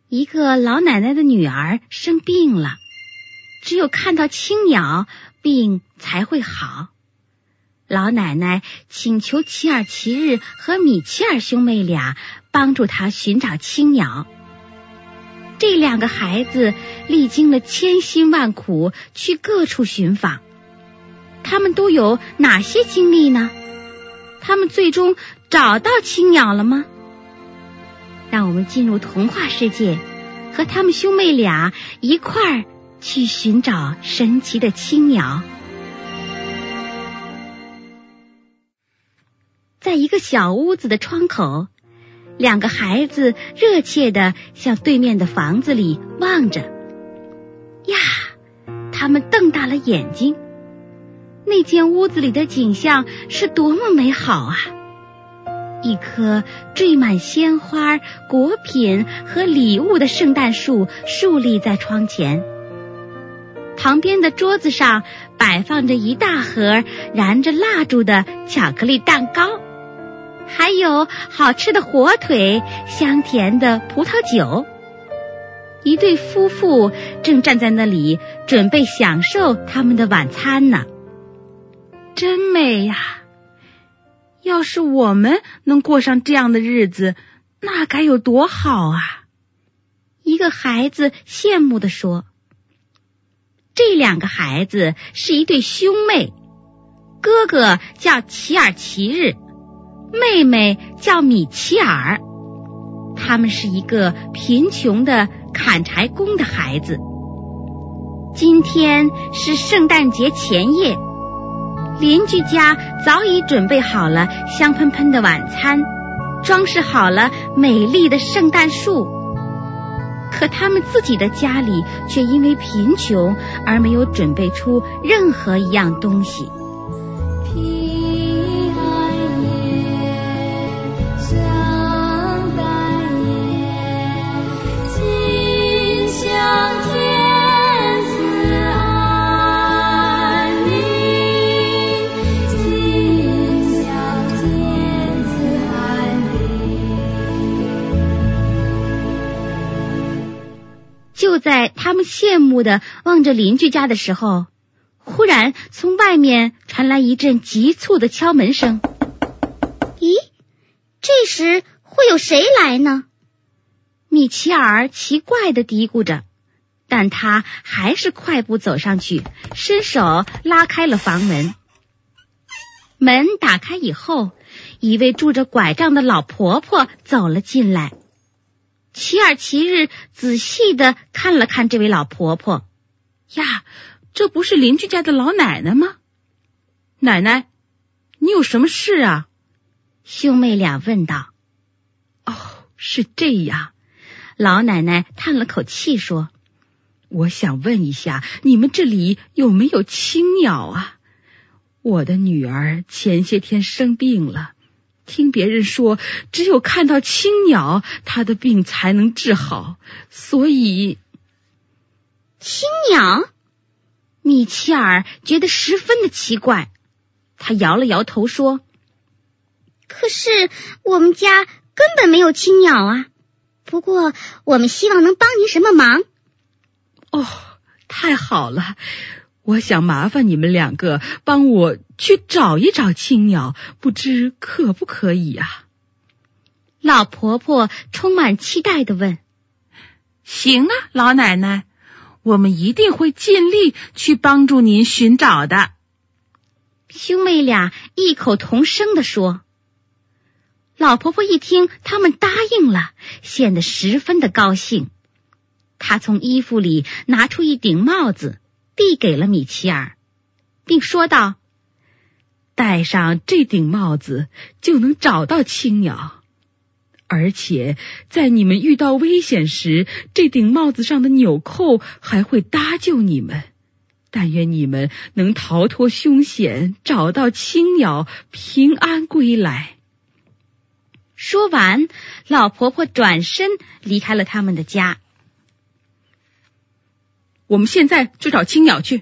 一个老奶奶的女儿生病了，只有看到青鸟，病才会好。老奶奶请求齐尔齐日和米切尔兄妹俩帮助她寻找青鸟。这两个孩子历经了千辛万苦去各处寻访，他们都有哪些经历呢？他们最终找到青鸟了吗？让我们进入童话世界，和他们兄妹俩一块儿去寻找神奇的青鸟。在一个小屋子的窗口，两个孩子热切地向对面的房子里望着。呀，他们瞪大了眼睛，那间屋子里的景象是多么美好啊！一棵缀满鲜花、果品和礼物的圣诞树竖立在窗前，旁边的桌子上摆放着一大盒燃着蜡烛的巧克力蛋糕，还有好吃的火腿、香甜的葡萄酒。一对夫妇正站在那里准备享受他们的晚餐呢。 真美呀！要是我们能过上这样的日子，那该有多好啊！ 一个孩子羡慕地说。这两个孩子是一对兄妹，哥哥叫齐尔齐日，妹妹叫米切尔。他们是一个贫穷的砍柴工的孩子。今天是圣诞节前夜，邻居家早已准备好了香喷喷的晚餐，装饰好了美丽的圣诞树。可他们自己的家里却因为贫穷而没有准备出任何一样东西。 平安夜，圣诞夜，心向天赐安宁，心向天赐安宁。 就在他们羡慕地望着邻居家的时候，忽然从外面传来一阵急促的敲门声。咦，这时会有谁来呢？米切尔奇怪地嘀咕着，但他还是快步走上去，伸手拉开了房门。门打开以后，一位拄着拐杖的老婆婆走了进来。齐尔齐日仔细地看了看这位老婆婆。 呀，这不是邻居家的老奶奶吗？奶奶，你有什么事啊？ 兄妹俩问道。 哦，是这样。 老奶奶叹了口气说， 我想问一下，你们这里有没有青鸟啊？我的女儿前些天生病了，听别人说只有看到青鸟，她的病才能治好，所以…… 青鸟？米切尔觉得十分的奇怪，他摇了摇头说，可是我们家根本没有青鸟啊，不过我们希望能帮您什么忙。 哦，太好了，我想麻烦你们两个帮我去找一找青鸟，不知可不可以啊？ 老婆婆充满期待地问。 行啊，老奶奶，我们一定会尽力去帮助您寻找的。 兄妹俩异口同声地说。老婆婆一听他们答应了，显得十分的高兴。她从衣服里拿出一顶帽子，递给了米切尔，并说道， 戴上这顶帽子就能找到青鸟，而且在你们遇到危险时，这顶帽子上的纽扣还会搭救你们。但愿你们能逃脱凶险，找到青鸟，平安归来。 说完，老婆婆转身离开了他们的家。 我们现在就找青鸟去。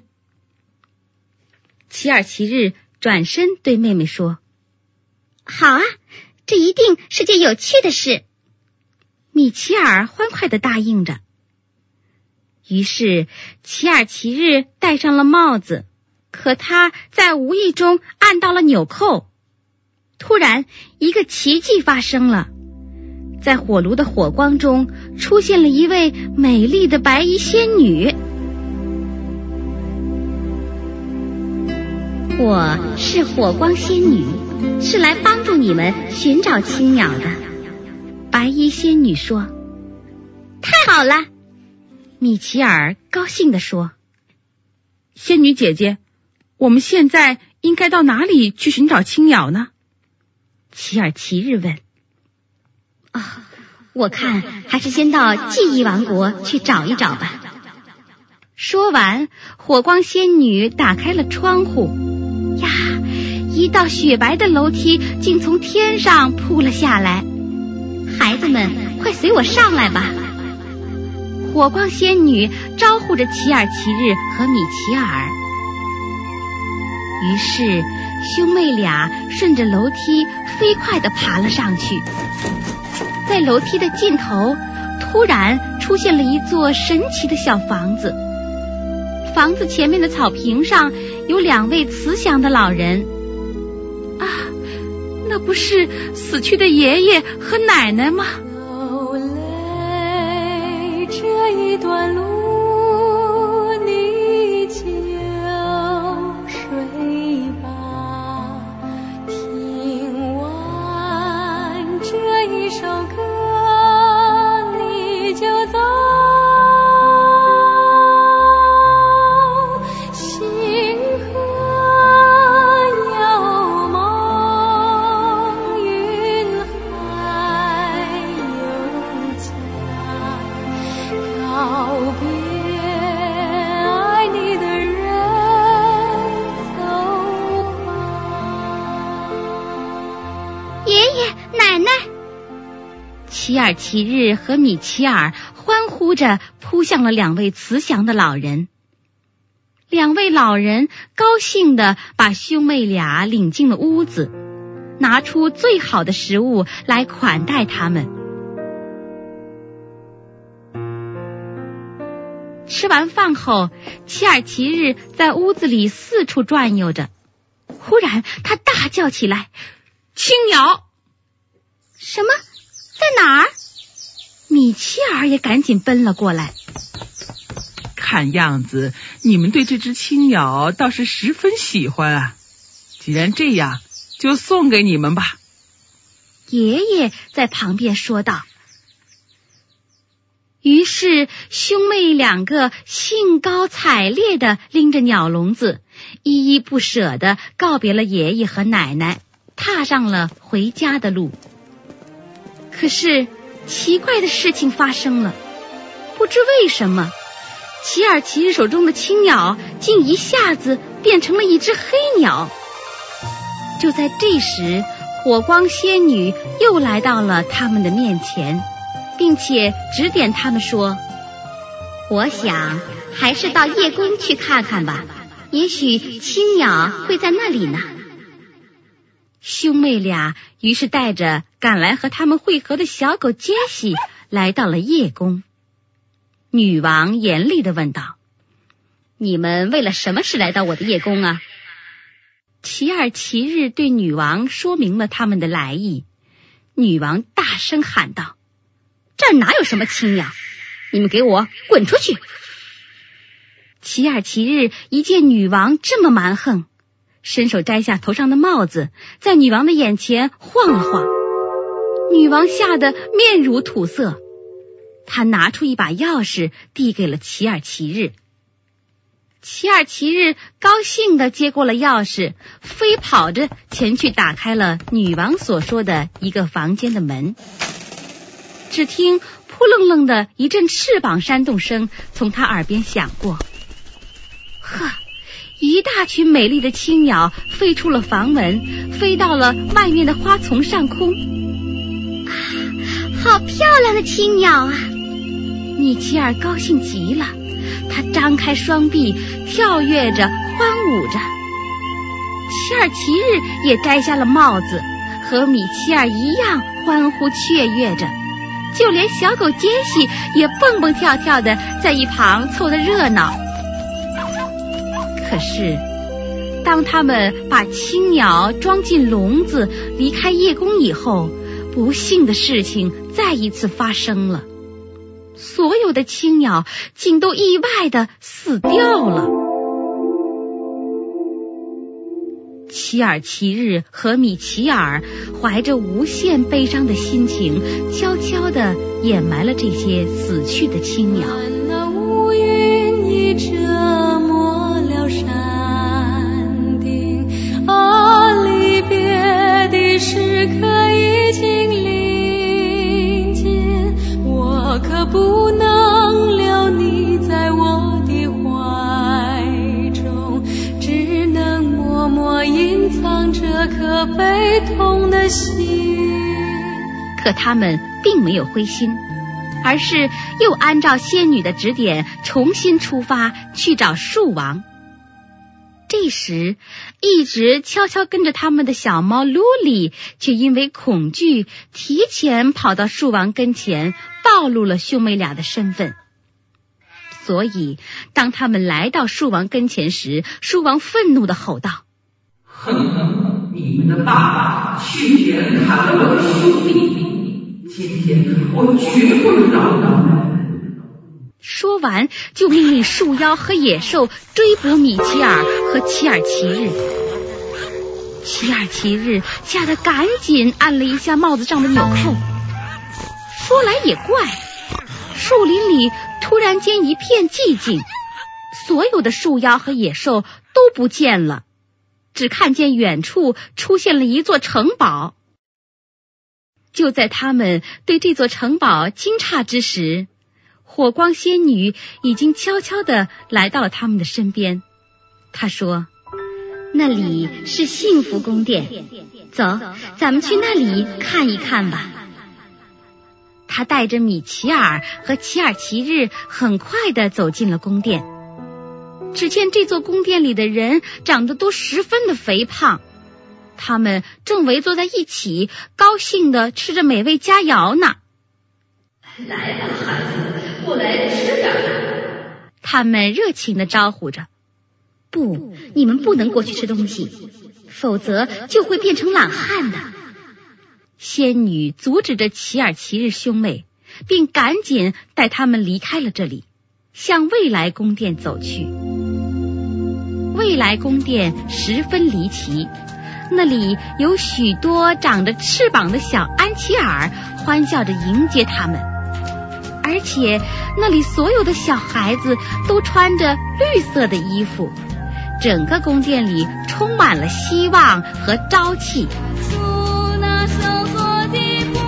齐尔齐日转身对妹妹说，好啊，这一定是件有趣的事。 米奇尔欢快地答应着。于是齐尔齐日戴上了帽子，可他在无意中按到了纽扣。突然，一个奇迹发生了，在火炉的火光中出现了一位美丽的白衣仙女。我是火光仙女，是来帮助你们寻找青鸟的。白衣仙女说。太好了，米奇尔高兴地说。 仙女姐姐，我们现在应该到哪里去寻找青鸟呢？ 齐尔齐日问。我看还是先到记忆王国去找一找吧。说完，火光仙女打开了窗户。呀，一道雪白的楼梯竟从天上扑了下来。孩子们，快随我上来吧。火光仙女招呼着齐尔齐日和米奇尔。于是兄妹俩顺着楼梯飞快地爬了上去。在楼梯的尽头，突然出现了一座神奇的小房子。房子前面的草坪上有2位慈祥的老人。那不是死去的爷爷和奶奶吗？ 流泪这一段路，你就睡吧。听完这一首歌，你就走。 齐尔齐日和米奇尔欢呼着扑向了2位慈祥的老人。2位老人高兴地把兄妹俩领进了屋子，拿出最好的食物来款待他们。吃完饭后，齐尔齐日在屋子里四处转悠着。忽然他大叫起来：青鸟！什么？在哪儿？米奇尔也赶紧奔了过来。 看样子你们对这只青鸟倒是十分喜欢啊，既然这样，就送给你们吧。 爷爷在旁边说道。于是兄妹2个兴高采烈地拎着鸟笼子，依依不舍地告别了爷爷和奶奶，踏上了回家的路。可是奇怪的事情发生了，不知为什么，齐尔齐日手中的青鸟竟一下子变成了一只黑鸟。就在这时，火光仙女又来到了他们的面前，并且指点他们说：我想还是到夜宫去看看吧，也许青鸟会在那里呢。兄妹俩于是带着赶来和他们会合的小狗杰西来到了夜宫。女王严厉地问道：你们为了什么事来到我的夜宫啊？齐尔齐日对女王说明了他们的来意。女王大声喊道：这儿哪有什么青鸟，你们给我滚出去！齐尔齐日一见女王这么蛮横，伸手摘下头上的帽子，在女王的眼前晃了晃。女王吓得面如土色，她拿出一把钥匙递给了齐尔齐日。齐尔齐日高兴地接过了钥匙，飞跑着前去打开了女王所说的一个房间的门。只听扑棱棱的一阵翅膀扇动声从他耳边响过。呵，一大群美丽的青鸟飞出了房门，飞到了外面的花丛上空。好漂亮的青鸟啊！米奇尔高兴极了，他张开双臂，跳跃着，欢舞着。齐尔齐日也摘下了帽子，和米奇尔一样欢呼雀跃着， 就连小狗杰西也蹦蹦跳跳的在一旁凑得热闹。可是当他们把青鸟装进笼子离开夜宫以后，不幸的事情再一次发生了，所有的青鸟竟都意外地死掉了。齐尔奇日和米奇尔怀着无限悲伤的心情，悄悄地掩埋了这些死去的青鸟。 那乌云已遮没了山顶，离别的时刻已经临近，我可不能留你在我的怀中，只能默默隐藏这颗悲痛的心。 可他们并没有灰心，而是又按照仙女的指点重新出发去找树王。这时一直悄悄跟着他们的小猫卢里却因为恐惧提前跑到树王跟前，暴露了兄妹俩的身份。所以当他们来到树王跟前时，树王愤怒地吼道： 哼，你们的爸爸去年砍了我的兄弟，今天我绝不饶你们。 说完就命令树妖和野兽追捕米奇尔和齐尔奇日。齐尔奇日吓得赶紧按了一下帽子上的纽扣。说来也怪，树林里突然间一片寂静，所有的树妖和野兽都不见了，只看见远处出现了一座城堡。就在他们对这座城堡惊诧之时，火光仙女已经悄悄地来到了他们的身边。她说：那里是幸福宫殿，走，咱们去那里看一看吧。她带着米奇尔和齐尔奇日很快地走进了宫殿。只见这座宫殿里的人长得都十分的肥胖，他们正围坐在一起，高兴地吃着美味佳肴呢。 来吧，孩子，过来吃点。 他们热情地招呼着。不，你们不能过去吃东西，否则就会变成懒汉的。仙女阻止着齐尔奇日兄妹，并赶紧带他们离开了这里，向未来宫殿走去。未来宫殿十分离奇，那里有许多长着翅膀的小安琪儿欢笑着迎接他们，而且那里所有的小孩子都穿着绿色的衣服，整个宫殿里充满了希望和朝气。 那收获的葡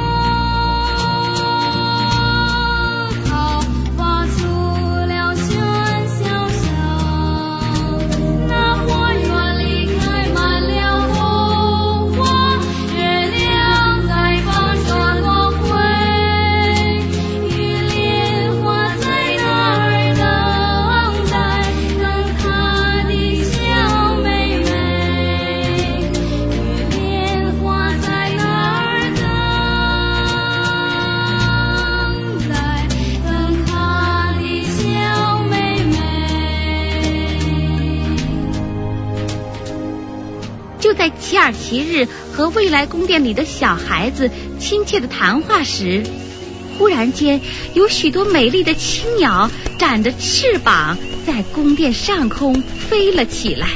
萄发出了喧嚣声，那花园里开满了红花，月亮在放射光辉，玉莲花在那儿等待，等她的小妹妹。玉莲花在那儿等待，等她的小妹妹。 就在齐尔奇日和未来宫殿里的小孩子亲切的谈话时，忽然间有许多美丽的青鸟展着翅膀在宫殿上空飞了起来。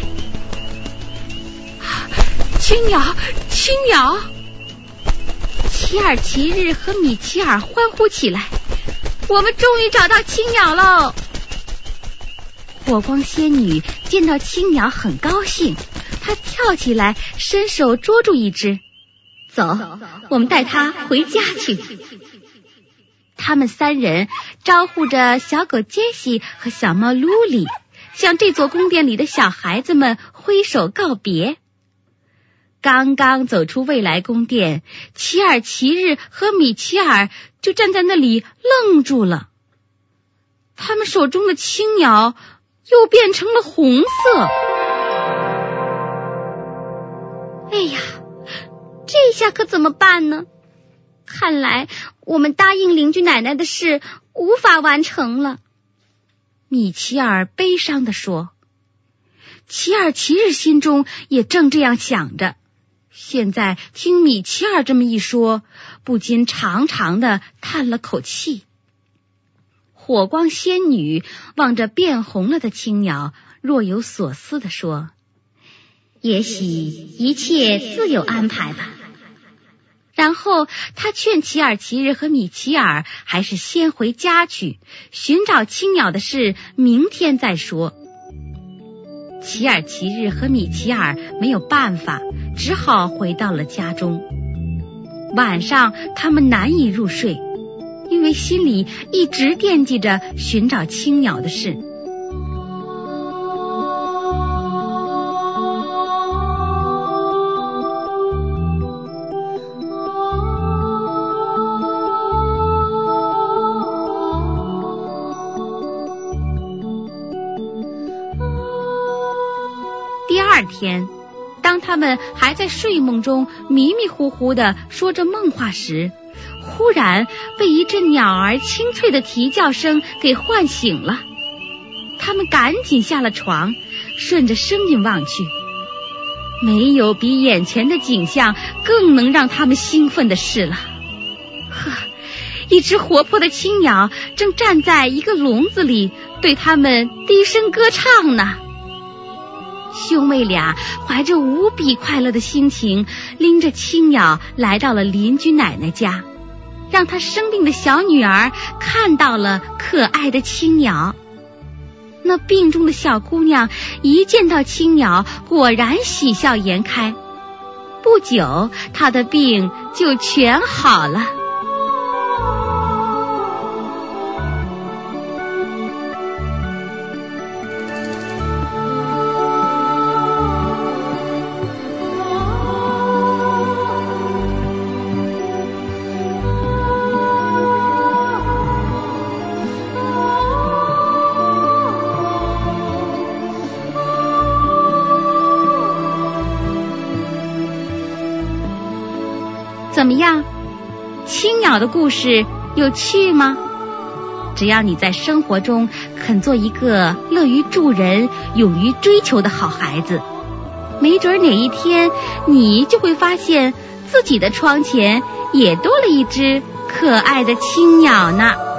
青鸟，青鸟！ 齐尔奇日和米奇尔欢呼起来，我们终于找到青鸟喽！火光仙女见到青鸟很高兴，她跳起来伸手捉住一只，走，我们带它回家去。他们三人招呼着小狗杰西和小猫卢里，向这座宫殿里的小孩子们挥手告别。刚刚走出未来宫殿，齐尔奇日和米奇尔就站在那里愣住了，他们手中的青鸟又变成了红色。哎呀，这下可怎么办呢？ 看来我们答应邻居奶奶的事无法完成了。米奇尔悲伤地说。齐尔齐日心中也正这样想着，现在听米奇尔这么一说，不禁长长地叹了口气。火光仙女望着变红了的青鸟，若有所思地说：也许一切自有安排吧。然后他劝齐尔齐日和米奇尔还是先回家去，寻找青鸟的事明天再说。齐尔齐日和米奇尔没有办法，只好回到了家中。晚上他们难以入睡，因为心里一直惦记着寻找青鸟的事。第二天，当他们还在睡梦中迷迷糊糊地说着梦话时，忽然被一阵鸟儿清脆的啼叫声给唤醒了。他们赶紧下了床，顺着声音望去，没有比眼前的景象更能让他们兴奋的事了。呵，一只活泼的青鸟正站在一个笼子里，对他们低声歌唱呢。兄妹俩怀着无比快乐的心情，拎着青鸟来到了邻居奶奶家，让她生病的小女儿看到了可爱的青鸟。那病中的小姑娘一见到青鸟，果然喜笑颜开。不久，她的病就全好了。怎么样？青鸟的故事有趣吗？只要你在生活中肯做一个乐于助人、勇于追求的好孩子，没准哪一天你就会发现自己的窗前也多了一只可爱的青鸟呢。